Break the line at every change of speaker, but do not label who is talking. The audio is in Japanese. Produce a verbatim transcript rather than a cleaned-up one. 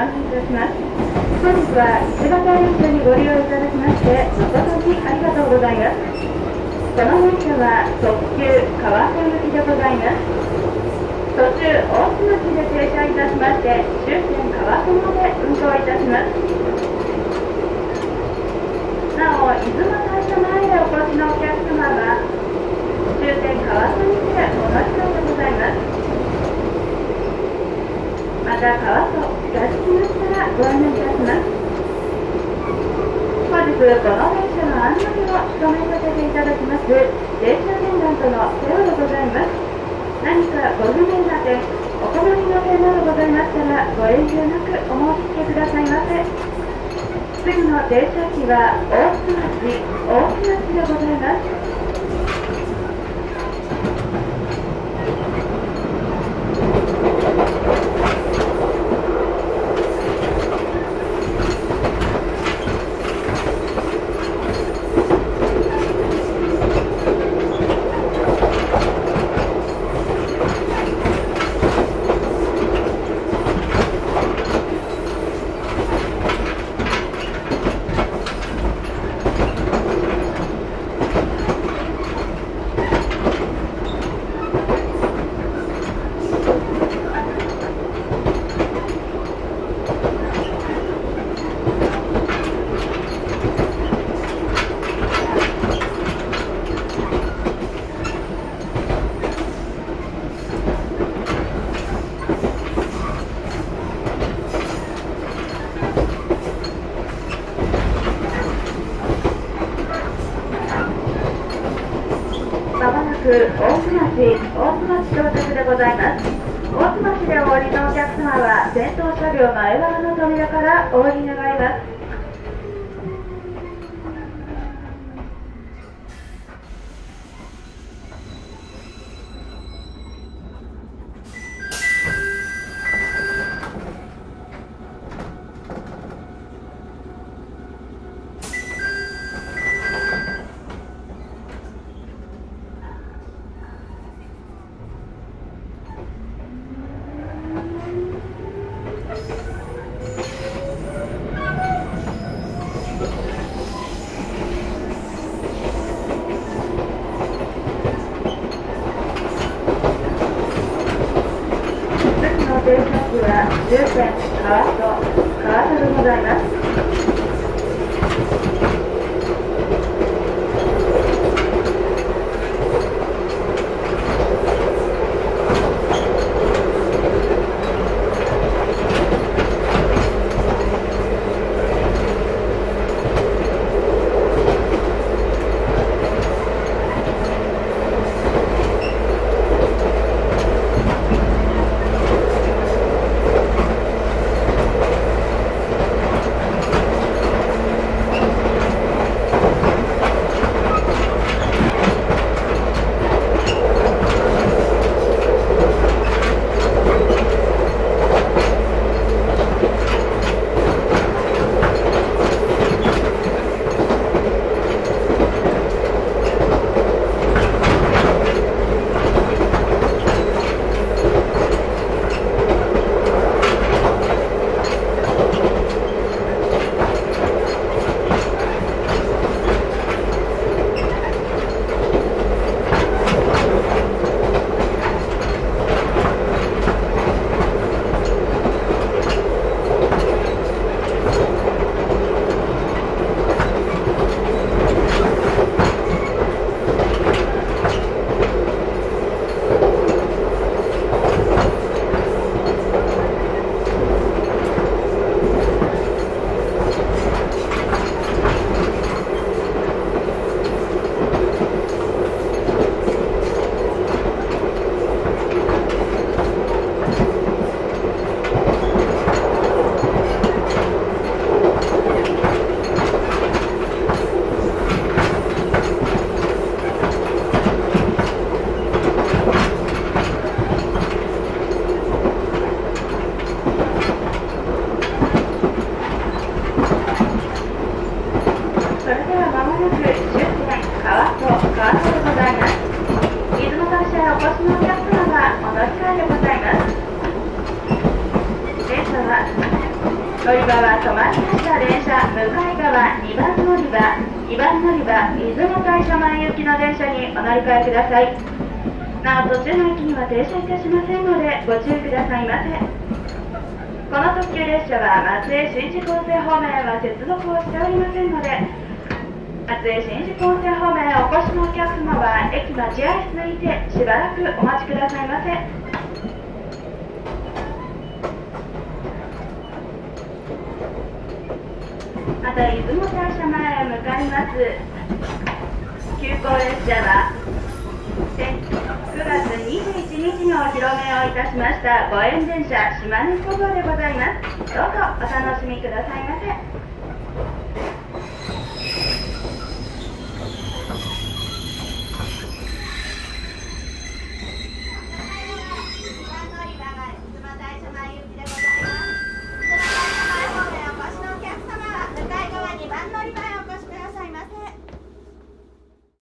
案内いたします。本日は市場電車にご利用いただきまして誠にありがとうございます。この電車は特急川瀬行きでございます。途中大津町で停車いたしまして終点川瀬まで運行いたします。なお出雲大社前へお越しのお客様は終点川瀬にてお待ちでございます。また川と近づきましたらご案内いたします。本日この電車の案内を務めさせていただきます電車天覧との瀬尾でございます。何かご不明な点、お困りの点などございましたらご遠慮なくお申し付けくださいませ。次の停車機は大津町、大津町でございます。大津町、大津町到着でございます。大津町でお降りのお客様は先頭車両前側の扉からお降り願います。停車機は終点川戸、川戸でございます。 乗り場は止まりました電車向かい側にばん乗り場にばん乗り場出雲大社前行きの電車にお乗り換えください。なお途中の駅には停車いたしませんのでご注意くださいませ。この特急列車は松江新宿温泉方面は接続をしておりませんので、松江新宿温泉方面お越しのお客様は駅待合室にてしばらくお待ちくださいませ。また出雲大社前へ向かいます急行列車はくがつにじゅういちにちにお披露目をいたしましたご縁電車島根そごうでございます。どうぞお楽しみくださいませ。